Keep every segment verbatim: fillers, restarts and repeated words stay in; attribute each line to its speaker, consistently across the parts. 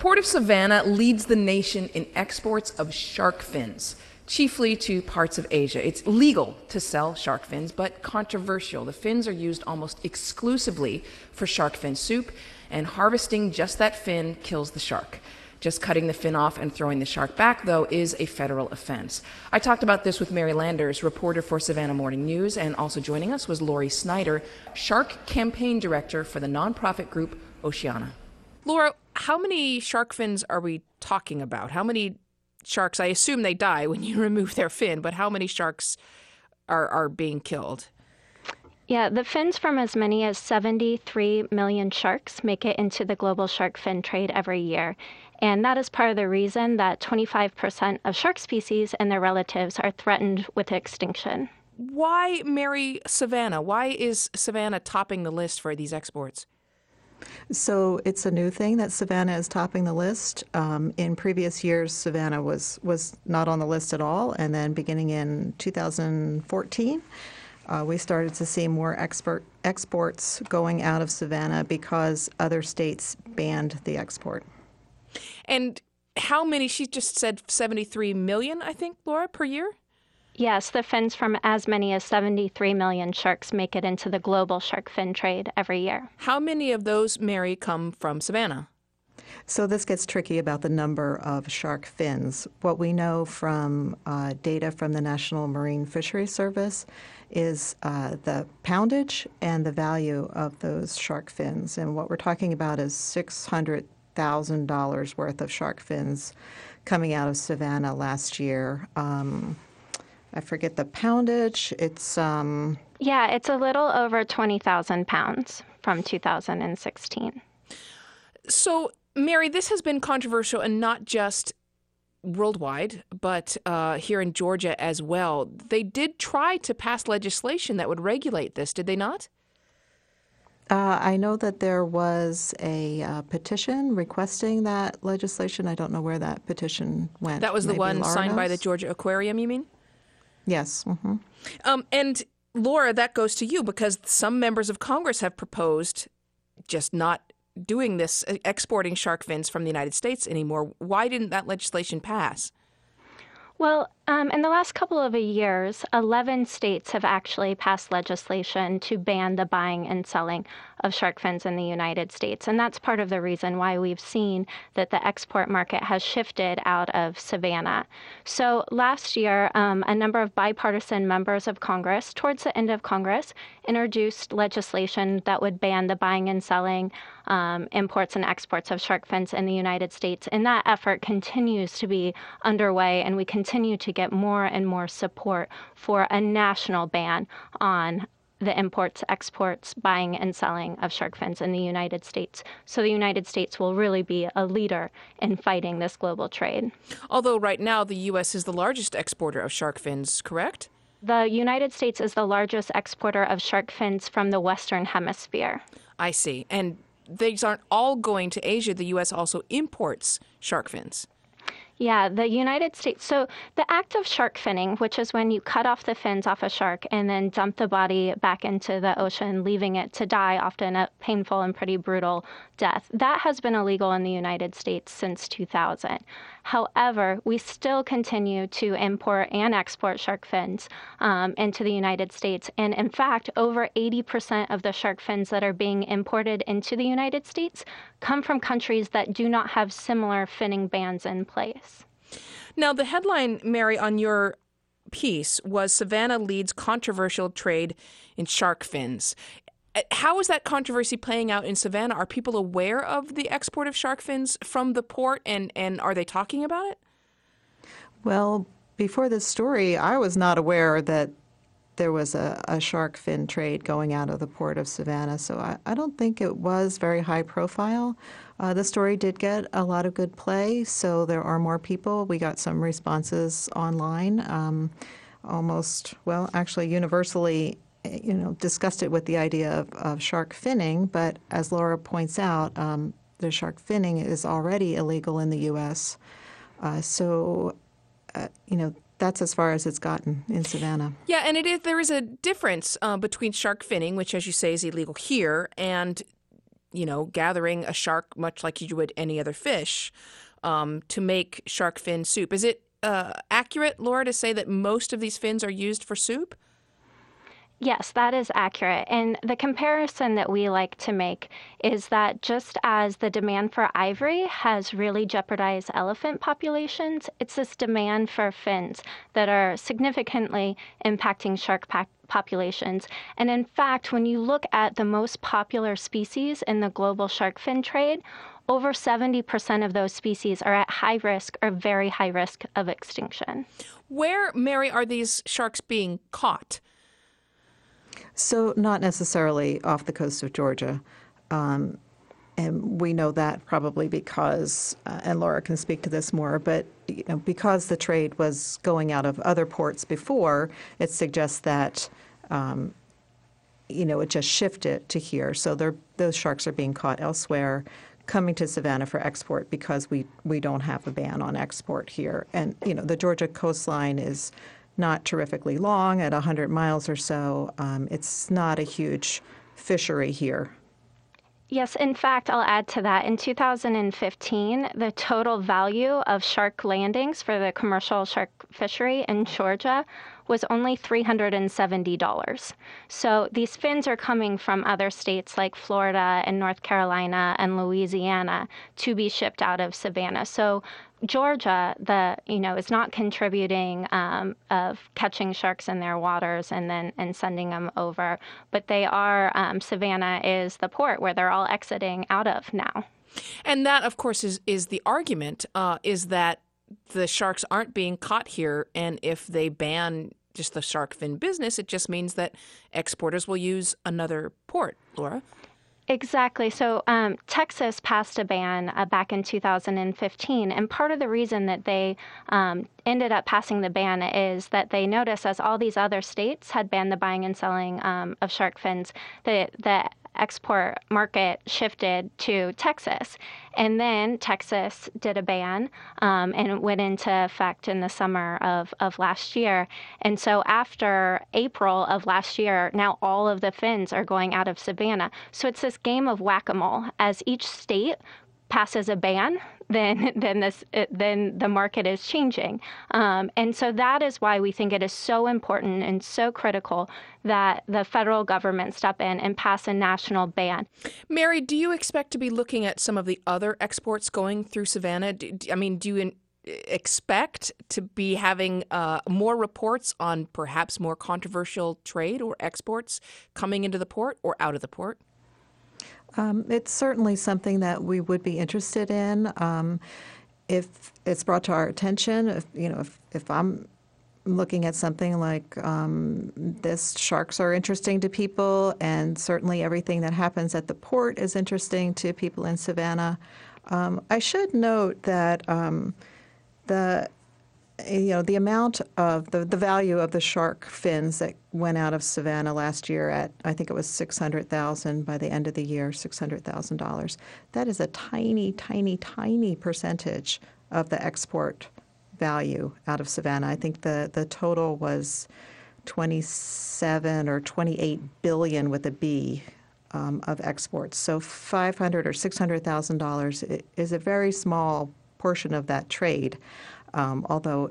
Speaker 1: Port of Savannah leads the nation in exports of shark fins, chiefly to parts of Asia. It's legal to sell shark fins, but controversial. The fins are used almost exclusively for shark fin soup, and harvesting just that fin kills the shark. Just cutting the fin off and throwing the shark back, though, is a federal offense. I talked about this with Mary Landers, reporter for Savannah Morning News, and also joining us was Lori Snyder, shark campaign director for the nonprofit group Oceana. Laura, how many shark fins are we talking about? How many sharks? I assume they die when you remove their fin, but how many sharks are, are being killed?
Speaker 2: Yeah, the fins from as many as seventy-three million sharks make it into the global shark fin trade every year. And that is part of the reason that twenty-five percent of shark species and their relatives are threatened with extinction.
Speaker 1: Why marry Savannah? Why is Savannah topping the list for these exports?
Speaker 3: So it's a new thing that Savannah is topping the list. Um, in previous years, Savannah was, was not on the list at all. And then beginning in two thousand fourteen, uh, we started to see more export, exports going out of Savannah because other states banned the export.
Speaker 1: And how many? She just said seventy-three million, I think, Laura, per year?
Speaker 2: Yes, the fins from as many as seventy-three million sharks make it into the global shark fin trade every year.
Speaker 1: How many of those, Mary, come from Savannah?
Speaker 3: So this gets tricky about the number of shark fins. What we know from uh, data from the National Marine Fisheries Service is uh, the poundage and the value of those shark fins. And what we're talking about is six hundred thousand dollars worth of shark fins coming out of Savannah last year. Um, I forget the poundage. It's um,
Speaker 2: yeah, it's a little over twenty thousand pounds from two thousand sixteen.
Speaker 1: So, Mary, this has been controversial, and not just worldwide, but uh, here in Georgia as well. They did try to pass legislation that would regulate this, did they not?
Speaker 3: Uh, I know that there was a uh, petition requesting that legislation. I don't know where that petition went.
Speaker 1: That was the
Speaker 3: Maybe
Speaker 1: one
Speaker 3: Laura
Speaker 1: signed by
Speaker 3: knows?
Speaker 1: the Georgia Aquarium, you mean?
Speaker 3: Yes. Mm-hmm.
Speaker 1: Um, and Laura, that goes to you, because some members of Congress have proposed just not doing this, exporting shark fins from the United States anymore. Why didn't that legislation pass?
Speaker 2: Well, um, in the last couple of years, eleven states have actually passed legislation to ban the buying and selling of shark fins in the United States. And that's part of the reason why we've seen that the export market has shifted out of Savannah. So last year, um, a number of bipartisan members of Congress, towards the end of Congress, introduced legislation that would ban the buying and selling, um, imports and exports of shark fins in the United States. And that effort continues to be underway, and we continue to get more and more support for a national ban on the imports, exports, buying, and selling of shark fins in the United States. So the United States will really be a leader in fighting this global trade.
Speaker 1: Although right now the U S is the largest exporter of shark fins, correct?
Speaker 2: The United States is the largest exporter of shark fins from the Western Hemisphere.
Speaker 1: I see. And these aren't all going to Asia. The U S also imports shark fins.
Speaker 2: Yeah, the United States. So the act of shark finning, which is when you cut off the fins off a shark and then dump the body back into the ocean, leaving it to die, often a painful and pretty brutal death, that has been illegal in the United States since two thousand. However, we still continue to import and export shark fins um, into the United States. And in fact, over eighty percent of the shark fins that are being imported into the United States come from countries that do not have similar finning bans in place.
Speaker 1: Now, the headline, Mary, on your piece was Savannah leads controversial trade in shark fins. How is that controversy playing out in Savannah? Are people aware of the export of shark fins from the port, and, and are they talking about it?
Speaker 3: Well, before this story, I was not aware that there was a, a shark fin trade going out of the port of Savannah, so I, I don't think it was very high profile. Uh, the story did get a lot of good play, so there are more people. We got some responses online, um, almost, well, actually universally, you know, discussed it with the idea of, of shark finning, but as Laura points out, um, the shark finning is already illegal in the U S Uh, so, uh, you know, that's as far as it's gotten in Savannah.
Speaker 1: Yeah, and it is, there is a difference uh, between shark finning, which, as you say, is illegal here, and you know, gathering a shark much like you would any other fish um, to make shark fin soup. Is it uh, accurate, Laura, to say that most of these fins are used for soup?
Speaker 2: Yes, that is accurate. And the comparison that we like to make is that just as the demand for ivory has really jeopardized elephant populations, it's this demand for fins that are significantly impacting shark po- populations. And in fact, when you look at the most popular species in the global shark fin trade, over seventy percent of those species are at high risk or very high risk of extinction.
Speaker 1: Where, Mary, are these sharks being caught?
Speaker 3: So not necessarily off the coast of Georgia. Um, and we know that probably because, uh, and Laura can speak to this more, but you know, because the trade was going out of other ports before, it suggests that, um, you know, it just shifted to here. So those sharks are being caught elsewhere, coming to Savannah for export because we, we don't have a ban on export here. And, you know, the Georgia coastline is not terrifically long, at one hundred miles or so. Um, it's not a huge fishery here.
Speaker 2: Yes, in fact, I'll add to that. In two thousand fifteen, the total value of shark landings for the commercial shark fishery in Georgia was only three hundred seventy dollars. So these fins are coming from other states like Florida and North Carolina and Louisiana to be shipped out of Savannah. So Georgia, the you know, is not contributing um, of catching sharks in their waters and then and sending them over, but they are. Um, Savannah is the port where they're all exiting out of now.
Speaker 1: And that, of course, is is the argument: uh, is that the sharks aren't being caught here, and if they ban just the shark fin business, it just means that exporters will use another port. Laura?
Speaker 2: Exactly. So um, Texas passed a ban uh, back in two thousand fifteen, and part of the reason that they um, ended up passing the ban is that they noticed, as all these other states had banned the buying and selling um, of shark fins, that the export market shifted to Texas. And then Texas did a ban, um, and it went into effect in the summer of, of last year. And so after April of last year, now all of the fins are going out of Savannah. So it's this game of whack-a-mole. As each state passes a ban, then then this then the market is changing, um, and so that is why we think it is so important and so critical that the federal government step in and pass a national ban.
Speaker 1: Mary, do you expect to be looking at some of the other exports going through Savannah? Do, I mean, do you in, expect to be having uh, more reports on perhaps more controversial trade or exports coming into the port or out of the port?
Speaker 3: Um, it's certainly something that we would be interested in. Um, if it's brought to our attention, if, you know, if, if I'm looking at something like um, this, sharks are interesting to people, and certainly everything that happens at the port is interesting to people in Savannah. Um, I should note that um, the you know, the amount of the, the value of the shark fins that went out of Savannah last year at, I think it was six hundred thousand dollars by the end of the year, six hundred thousand dollars. That is a tiny, tiny, tiny percentage of the export value out of Savannah. I think the, the total was twenty-seven or twenty-eight billion with a B um, of exports. So five hundred or six hundred thousand dollars is a very small portion of that trade. Um, although,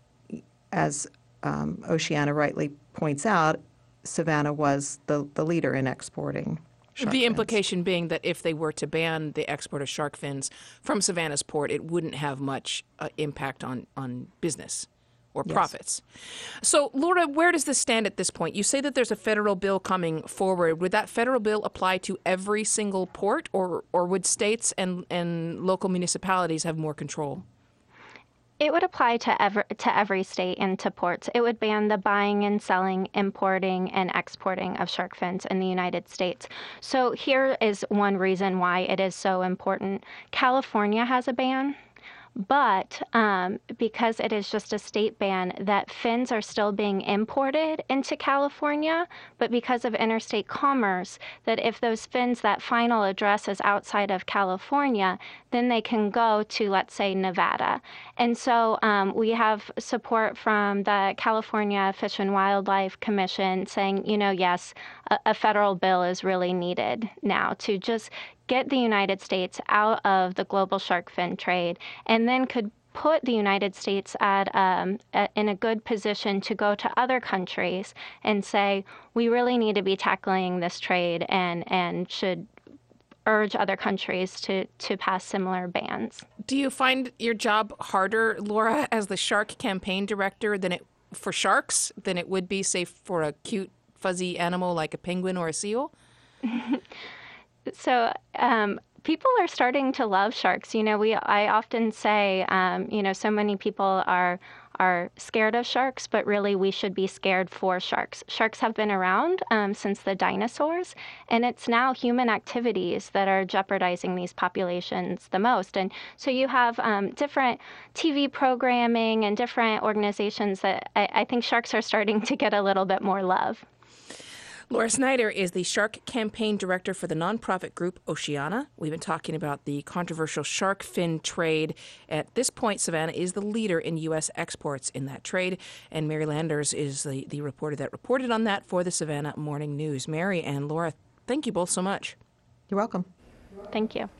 Speaker 3: as um, Oceana rightly points out, Savannah was the, the leader in exporting shark
Speaker 1: The
Speaker 3: fins.
Speaker 1: implication being that if they were to ban the export of shark fins from Savannah's port, it wouldn't have much uh, impact on, on business or
Speaker 3: Yes.
Speaker 1: profits. So, Laura, where does this stand at this point? You say that there's a federal bill coming forward. Would that federal bill apply to every single port, or, or would states and, and local municipalities have more control?
Speaker 2: It would apply to every, to every state and to ports. It would ban the buying and selling, importing, and exporting of shark fins in the United States. So here is one reason why it is so important. California has a ban, but um, because it is just a state ban, that fins are still being imported into California, but because of interstate commerce, that if those fins, that final address is outside of California, then they can go to, let's say, Nevada. And so um, we have support from the California Fish and Wildlife Commission saying, you know, yes, a, a federal bill is really needed now to just get the United States out of the global shark fin trade, and then could put the United States at, um, at in a good position to go to other countries and say, we really need to be tackling this trade and and should urge other countries to, to pass similar bans.
Speaker 1: Do you find your job harder, Laura, as the shark campaign director than it for sharks than it would be, say, for a cute, fuzzy animal like a penguin or a seal?
Speaker 2: So um, people are starting to love sharks. You know, we I often say, um, you know, so many people are are scared of sharks, but really we should be scared for sharks. Sharks have been around um, since the dinosaurs, and it's now human activities that are jeopardizing these populations the most. And so you have um, different T V programming and different organizations that I, I think sharks are starting to get a little bit more love.
Speaker 1: Laura Snyder is the shark campaign director for the nonprofit group Oceana. We've been talking about the controversial shark fin trade. At this point, Savannah is the leader in U S exports in that trade, and Mary Landers is the, the reporter that reported on that for the Savannah Morning News. Mary and Laura, thank you both so much.
Speaker 3: You're welcome.
Speaker 2: Thank you.